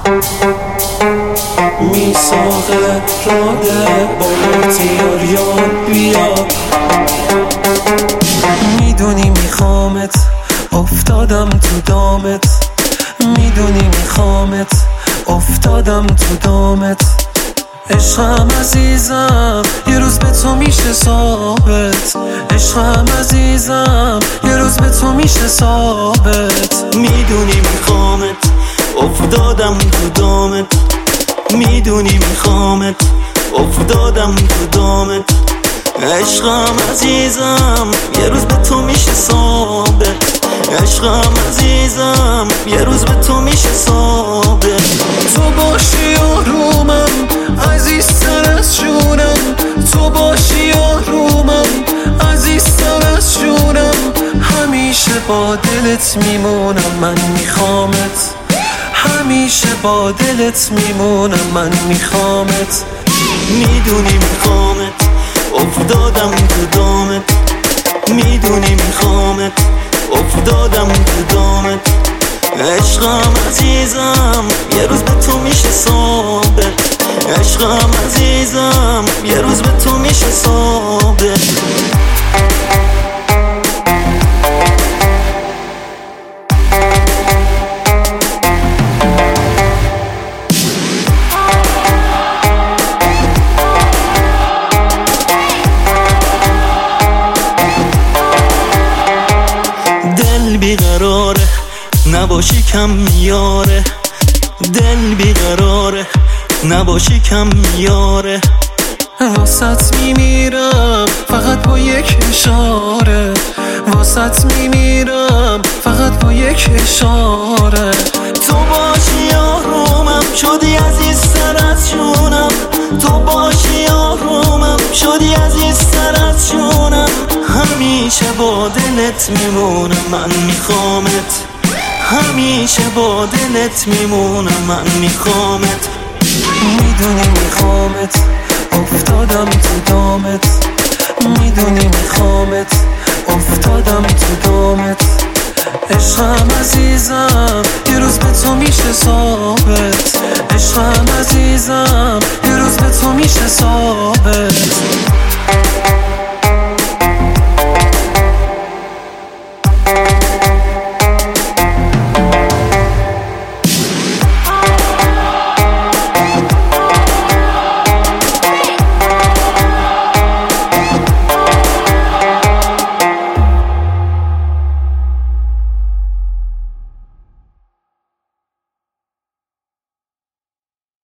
میساقه راده با اختیاریان بیا. میدونی میخوامت، افتادم تو دامت. میدونی میخوامت، افتادم تو دامت. عشقم عزیزم یه روز به تو میشه ثابت. عشقم عزیزم یه روز به تو میشه ثابت. میدونی میخوامت، افتادم تو دامت. میدونی میخوامت، افتادم تو دامت. عشقم عزیزم یه روز به تو میشه ثابت. عشقم عزیزم یه روز به تو میشه ثابت. تو باشی آرومم عزیزتر از جونم. تو باشی آرومم عزیزتر از جونم. همیشه با دلت میمونم، من میخوامت. همیشه با دلت میمونم، من میخوامت. میدونی میخوامت، افتادم تو دامت. میدونی میخوامت، افتادم تو دامت. عشقم عزیزم یه روز به تو میشه ثابت. عشقم عزیزم یه روز به تو میشه ثابت. دل بیقراره نباشی کم میاره. دل بیقراره نباشی کم میاره. واسط میمیرم فقط با یک اشاره. واسط میمیرم فقط با یک اشاره. تو باشی آرومم شدی عزیزتر از جونم. تو باشی آرومم شدی عزیزتر از جونم. همیشه با دلت میمونم، من میخوامت. همیشه با دلت میمونم، من میخوامت. میدونی میخوامت، افتادم تو دامت. میدونی میخوامت، افتادم تو دامت. عشقم عزیزم یه روز به تو میشه ثابت. عشقم عزیزم یه روز به تو میشه ثابت.